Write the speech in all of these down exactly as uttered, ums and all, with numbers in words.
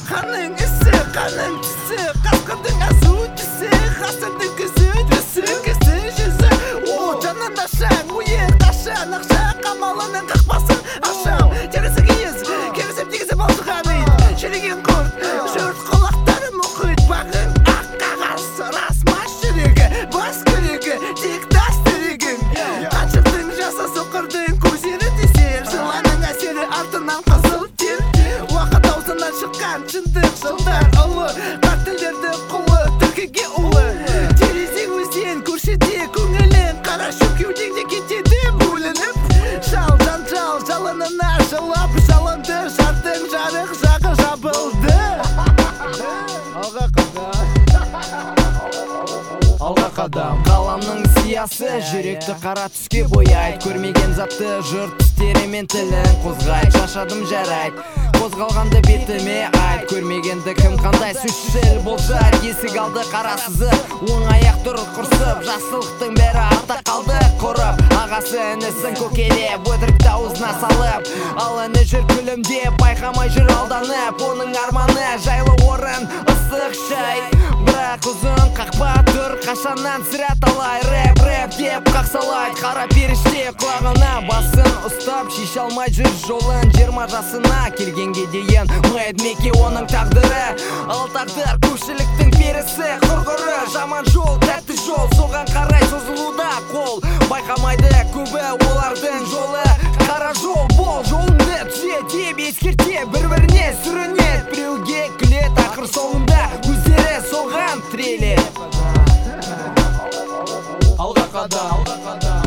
Қаның ісі, қаның түсі, қасқырдың азу түсі, ғасырдың күзі, түсі, кісі, жүзі. О, жанында шаң, ойы қашан, ақша қамалының қақпасын ашам. Тересі киіз, керісіп тегізіп алды қамит, жүреген құрт, жұрт құлақтары мұхит, бағың ақ қағаз, рас маш жүрегі, бас күрегі, тек тас түрегің. Қаншықтың жаса соқырдың көздері тесер, жыланың әсері артынан қызыл тер. Уақыт аузынан шыққан шындық жылдар ұлы, қартілдерді құлы, түркіге ұлы. Терезең өзен көршіде көңілін, қара шөп кеудеңде кетеді бөлініп. Жал жанжал жалынына жылап, жалынды жардың жарық жағы жабылды. Алға қадам, алға қадам. Қаламның сиясы жүректі қара түске бояйды, көрмеген затты жұрт тістерімен тілін қозғайды. Шашадым жарайды, қозғалғанды бетіме айт, көрмегенді кім қандай сөзшіл болжар. Есік алды қарасызы, оң аяқ тұр құрсып, жақсылықтың бәрі артта қалды құрып. Ағасы інісін көкелеп, өтірікті аузына салып, ал іні жүр күлімдеп, байқамай жүр алданып. Оның арманы жайлы орын, ыстық шай, бірақ ұзын қақпа тұр, қашаннан сірә талай. Рэп, рэп деп қақсалайды, қара періште құлағына басын ұстап, шеше алмай жүр жолын. Жиырма жасына келгенге дейін мұйд меке оның тағдыры, ал тағдыр көпшіліктің перісі. Құрғыры жаман жол, тәтті жол, соған қарай созылуда қол. Байқамайды көбі олардың жолы, қара жол бол, жолыңды түзе деп ескерте, бір-біріне сүрінет, біреуге күлет, ақыр соңында өздері соған тірелет. Алға қадам, алға қадам,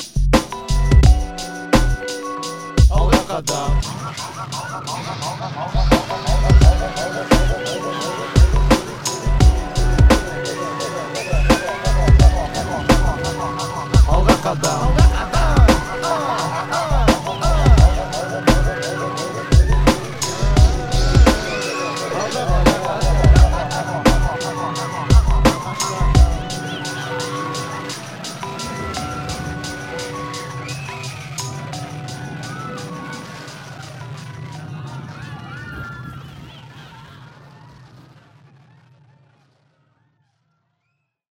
алға қадам.